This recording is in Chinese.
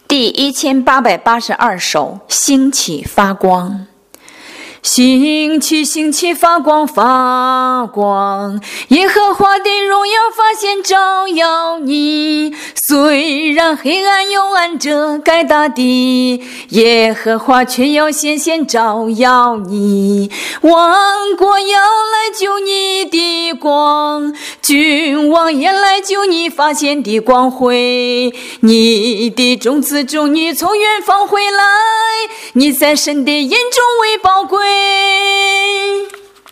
第1882首，兴起发光。兴起，兴起，发光，发光！耶和华的荣耀发现照耀你。虽然黑暗幽暗遮盖大地，耶和华却要显现照耀你。万国要来救你的光，君王也来救你发现的光辉。你的种子种女从远方回来，你在神的眼中为宝贵。